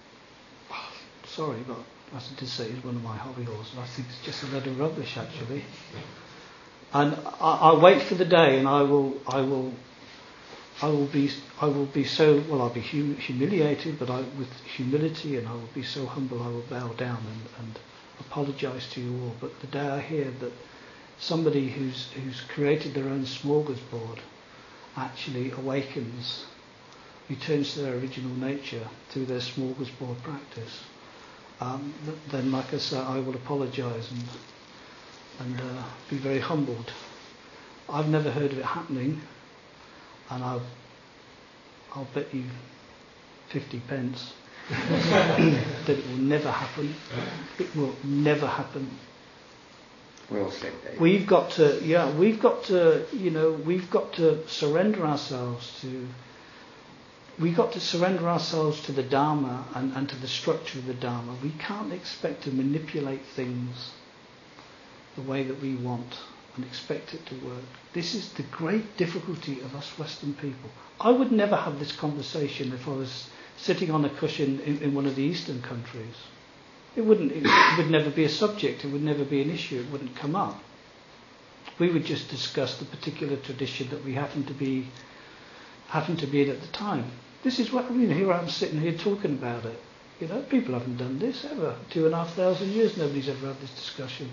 sorry, but as I did say, it's one of my hobby horses. I think it's just a load of rubbish, actually. And I, I wait for the day, and I will, I will, I will be, I will be so, well, I'll be hum, humiliated, but I, with humility, and I will be so humble, I will bow down and, and apologise to you all. But the day I hear that somebody who's who's created their own smorgasbord actually awakens, returns to their original nature through their smorgasbord practice, um, then, like I say, I will apologise and and uh, be very humbled. I've never heard of it happening, and I'll I'll bet you fifty pence that it will never happen. It will never happen.
Well said, Dave.
We've got to, yeah, we've got to, you know, we've got to surrender ourselves to, we've got to surrender ourselves to the Dharma and, and to the structure of the Dharma. We can't expect to manipulate things the way that we want and expect it to work. This is the great difficulty of us Western people. I would never have this conversation if I was sitting on a cushion in, in one of the Eastern countries. It wouldn't. It would never be a subject. It would never be an issue. It wouldn't come up. We would just discuss the particular tradition that we happen to be happen to be in at the time. This is what I mean. Here I'm sitting here talking about it. You know, people haven't done this ever. Two and a half thousand years, nobody's ever had this discussion.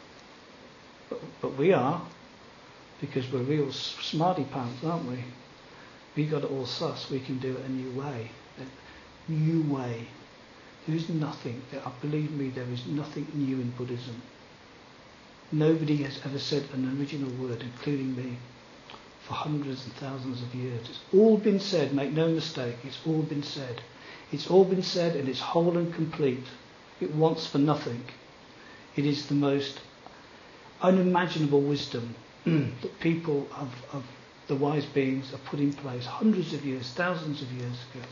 But, but we are, because we're real smarty pants, aren't we? We got it all sus. We can do it a new way. A new way. There is nothing, believe me, there is nothing new in Buddhism. Nobody has ever said an original word, including me, for hundreds and thousands of years. It's all been said, make no mistake, it's all been said. It's all been said, and it's whole and complete. It wants for nothing. It is the most unimaginable wisdom that people of, of the wise beings have put in place hundreds of years, thousands of years ago.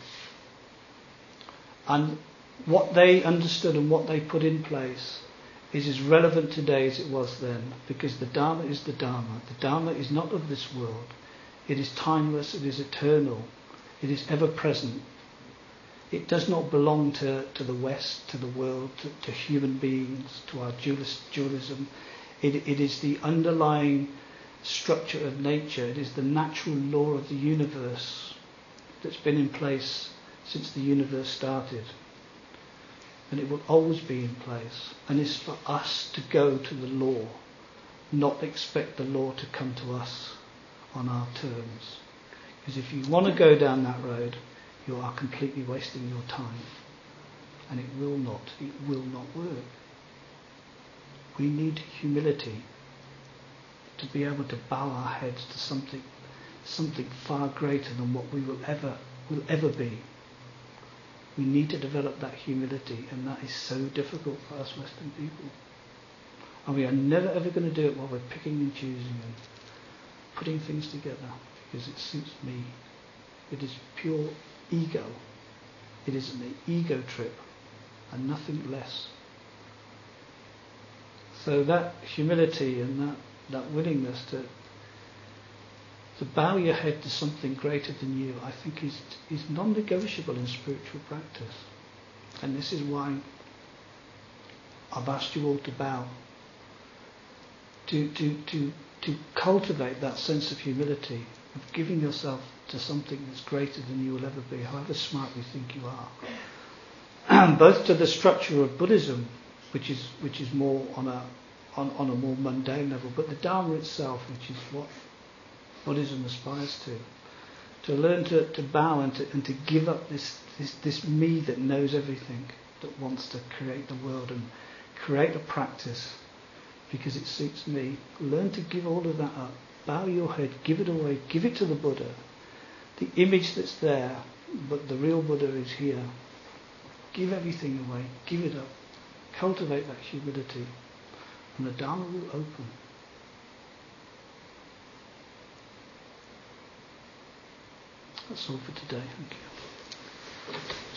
And what they understood and what they put in place is as relevant today as it was then, because the Dharma is the Dharma. The Dharma is not of this world. It is timeless, it is eternal, it is ever present. It does not belong to, to the West, to the world, to, to human beings, to our dualism. It, it is the underlying structure of nature. It is the natural law of the universe that's been in place since the universe started. And it will always be in place. And it's for us to go to the law, not expect the law to come to us on our terms. Because if you want to go down that road, you are completely wasting your time. And it will not, it will not work. We need humility to be able to bow our heads to something something far greater than what we will ever will ever be. We need to develop that humility, and that is so difficult for us Western people. And we are never ever going to do it while we're picking and choosing and putting things together because it suits me. It is pure ego. It is an ego trip and nothing less. So that humility and that, that willingness to to bow your head to something greater than you, I think is is non-negotiable in spiritual practice. And this is why I've asked you all to bow. To to to to cultivate that sense of humility, of giving yourself to something that's greater than you will ever be, however smart you think you are. Both to the structure of Buddhism, which is which is more on a on, on a more mundane level, but the Dharma itself, which is what Buddhism aspires to. To learn to, to bow and to and to give up this, this this me that knows everything, that wants to create the world and create a practice because it suits me. Learn to give all of that up. Bow your head, give it away, give it to the Buddha. The image that's there, but the real Buddha is here. Give everything away, give it up. Cultivate that humility, and the Dharma will open. That's all for today. Thank you.